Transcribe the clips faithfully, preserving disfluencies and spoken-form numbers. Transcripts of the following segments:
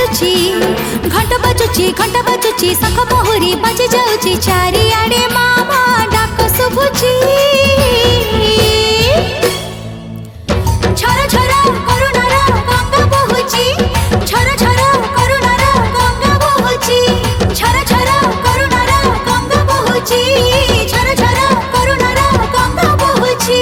बाजुची घंट बाजुची घंट बाजुची शंख बहुरी बाजी जाउची चारिआडे मामा डाक शुभुची झर झर करुणार गंगा बहुची झर झर करुणार गंगा बहुची झर झर करुणार गंगा बहुची झर झर करुणार गंगा बहुची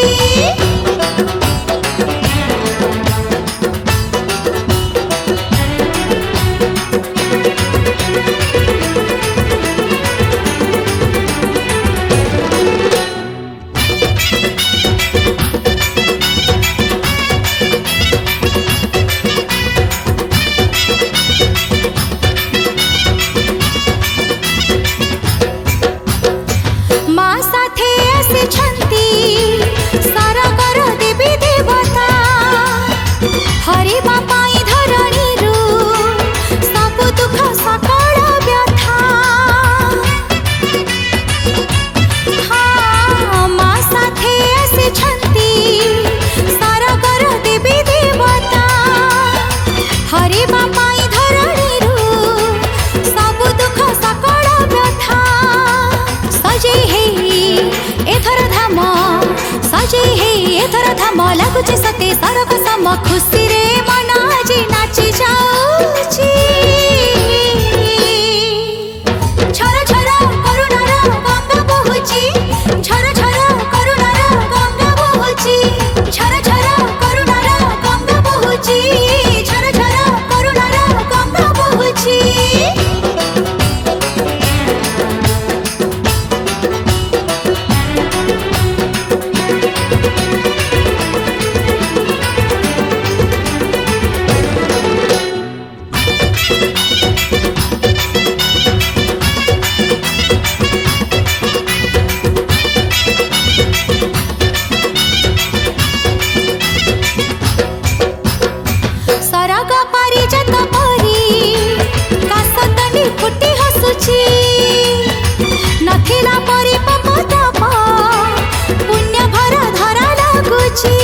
हरि बापाई धरणी रू सब दुख सकल व्यथा हाँ माँ साथे आसे छंती सारगर देवी देवता हरि बापाई धरणी रू सब दुख सकल व्यथा सजे हे एथर धाम सजे हे एथर धाम लगुचे सते सरग सम खुशी रे मन आज नाची जाउची झर झर करुणार गंगा बहुची झर झर करुणार गंगा बहुची झर झर करुणार गंगा बहुची झर झर करुणार गंगा बहुची सरग पारिजात परी कासतनी फुटी हसुची नथिला परी पपताप पुण्य भर धरा लागुची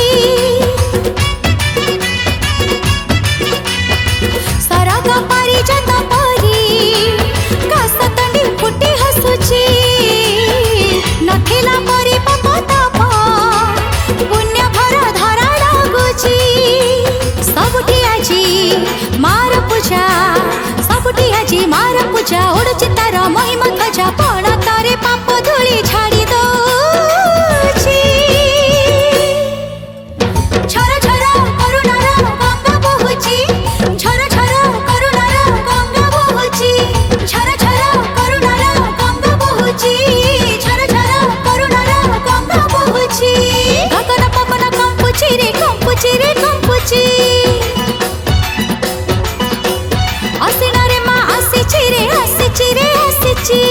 सरग पारिजात परी कासतनी फुटी हसुची नथिला परी पपताप पुण्य भर धरा लागुची सबुठी आजी मार पूजा सबुठी आजी मार पूजा उड़ुची तार महिमा ध्वजा पण तारे पाप धूली झाड़ी दउची झर झर करुणार गंगा बहुची झर झर करुणार गंगा बहुची झर झर करुणार गंगा बहुची झर झर करुणार गंगा बहुची गगन पवन कंपुची रे कंपुची रे कंपुची आसिनारे माँ आसिची रे आसिची रे आसिची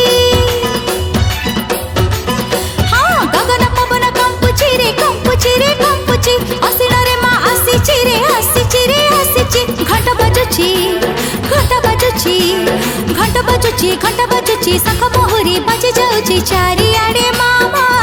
हाँ गगन पवन कंपुची रे कंपुची रे कंपुची आसिनारे माँ आसिची रे आसिची रे आसिची घंट बाजुची घंट बाजुची घंट बाजुची घंट बाजुची शंख बहुरी बाजी जाउची चारिआडे मामा